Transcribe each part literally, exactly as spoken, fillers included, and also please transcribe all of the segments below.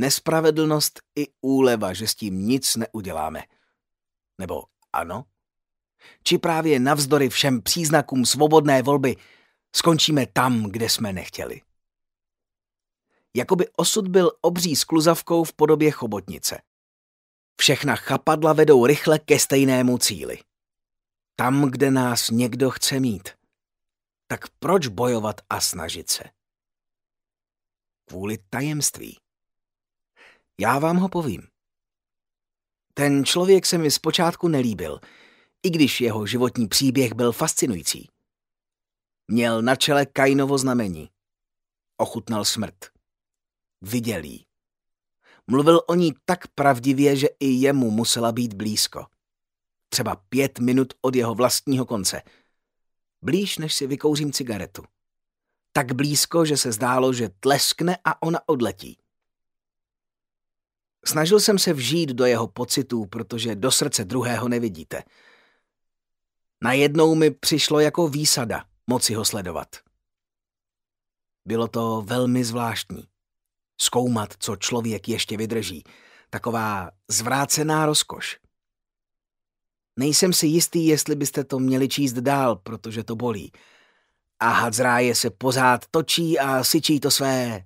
Nespravedlnost i úleva, že s tím nic neuděláme. Nebo ano? Či právě navzdory všem příznakům svobodné volby skončíme tam, kde jsme nechtěli. Jakoby osud byl obří skluzavkou v podobě chobotnice. Všechna chapadla vedou rychle ke stejnému cíli. Tam, kde nás někdo chce mít. Tak proč bojovat a snažit se? Kvůli tajemství. Já vám ho povím. Ten člověk se mi zpočátku nelíbil, i když jeho životní příběh byl fascinující. Měl na čele Kainovo znamení. Ochutnal smrt. Viděl jí. Mluvil o ní tak pravdivě, že i jemu musela být blízko. Třeba pět minut od jeho vlastního konce. Blíž, než si vykouřím cigaretu. Tak blízko, že se zdálo, že tleskne a ona odletí. Snažil jsem se vžít do jeho pocitů, protože do srdce druhého nevidíte. Najednou mi přišlo jako výsada moci ho sledovat. Bylo to velmi zvláštní. Zkoumat, co člověk ještě vydrží. Taková zvrácená rozkoš. Nejsem si jistý, jestli byste to měli číst dál, protože to bolí. A had z ráje se pořád točí a syčí to své.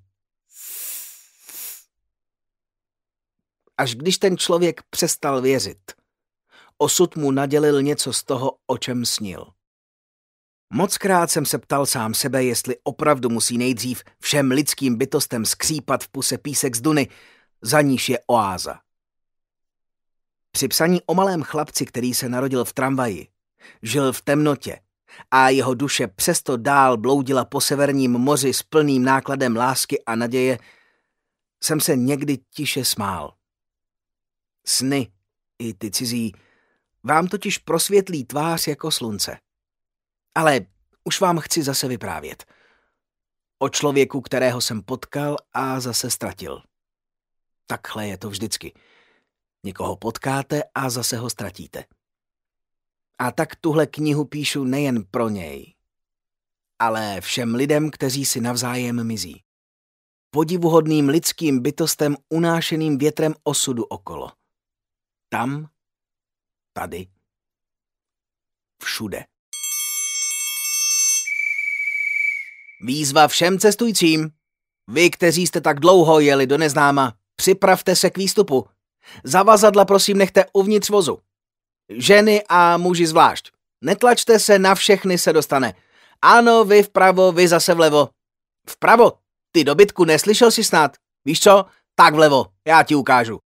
Až když ten člověk přestal věřit, osud mu nadělil něco z toho, o čem snil. Mockrát jsem se ptal sám sebe, jestli opravdu musí nejdřív všem lidským bytostem skřípat v puse písek z duny, za níž je oáza. Při psaní o malém chlapci, který se narodil v tramvaji, žil v temnotě a jeho duše přesto dál bloudila po severním moři s plným nákladem lásky a naděje, jsem se někdy tiše smál. Sny, i ty cizí, vám totiž prosvětlí tvář jako slunce. Ale už vám chci zase vyprávět. O člověku, kterého jsem potkal a zase ztratil. Takhle je to vždycky. Někoho potkáte a zase ho ztratíte. A tak tuhle knihu píšu nejen pro něj, ale všem lidem, kteří si navzájem mizí. Podivuhodným lidským bytostem unášeným větrem osudu okolo. Tam, tady, všude. Výzva všem cestujícím. Vy, kteří jste tak dlouho jeli do neznáma, připravte se k výstupu. Zavazadla prosím nechte uvnitř vozu. Ženy a muži zvlášť. Netlačte se, na všechny se dostane. Ano, vy vpravo, vy zase vlevo. Vpravo? Ty dobytku, neslyšel jsi snad? Víš co? Tak vlevo, já ti ukážu.